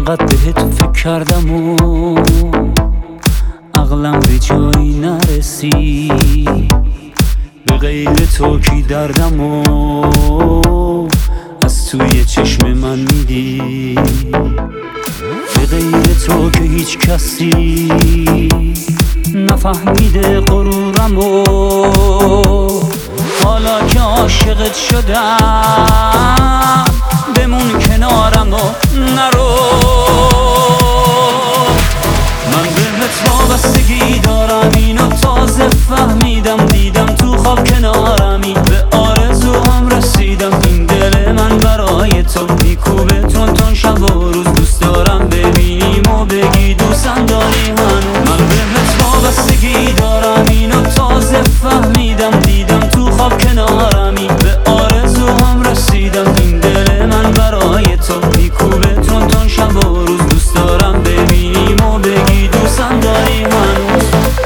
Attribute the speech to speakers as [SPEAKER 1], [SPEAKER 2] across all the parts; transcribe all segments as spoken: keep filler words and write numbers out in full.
[SPEAKER 1] انقدر بهت فکر کردم و عقلم به جایی نرسید، به غیر تو کی دردم و از توی چشم من میدی، به غیر تو که هیچ کسی نفهمیده غرورم و حالا که عاشقت شدم بمون کنارم و نرو. من بهت وابستگی دارم، اینو تازه فهمیدم، دیدم تو خواب کنارمی، به آرزوام رسیدم، این دل من برای تو میکوبه تون تون شب و روز، دوست دارم ببینیم و بگی دوستم داری هنوز. من بهت وابستگی دارم، اینو تازه فهمیدم، دیدم تو خواب کنارمی، به آرزوام رسیدم، این دل من برای تو میکوبه تون تون شب و روز، دوست دارم ببینیم و بگی دوستم داری هنوز.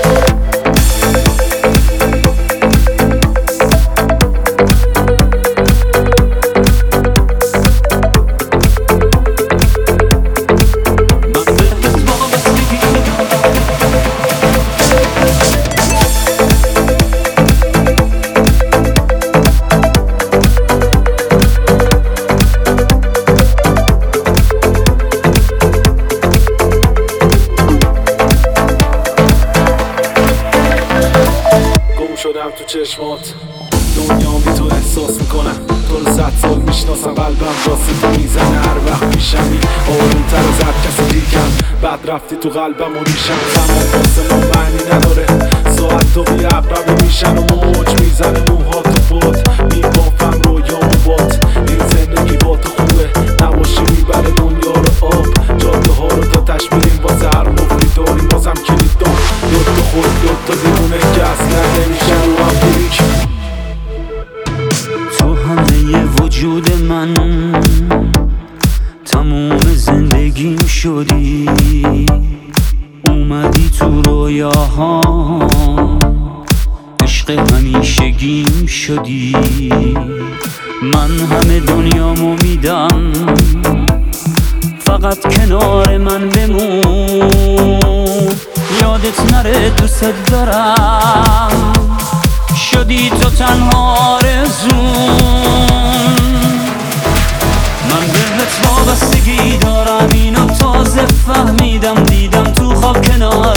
[SPEAKER 2] شدم تو چشمات، دنیا بی تو احساس میکنم، تو رو صد سال میشناسم، قلبم واسه تو میزنه هر وقت میشمی آروم تر از هر کسی دیگم، بعد رفتی تو قلبم و ریشم، زمان واسه ما معنی نداره، ساعت تو بی عقربی میشن و موج میزنه موها تو بود، میبافم رویامو بات، این زندگی با تو خوبه، نباشی میبره دنیا رو آب، جاده ها رو تا تشمیریم واسه هر مفتی داریم بازم کلید دار، یاد تو خود یاد تا دیمونه که اصلا نمیشه رو هم بریک.
[SPEAKER 1] تو همه وجود من، تموم زندگیم شدی، اومدی تو رویاها، عشق همیشگیم شدی، من همه دنیامو میدم، فقط کنار من بمون، یادت نره دوست دارم، شدی تو تنها آرزوم. من بهت وابستگی دارم، اینو تازه فهمیدم، دیدم تو خواب کنار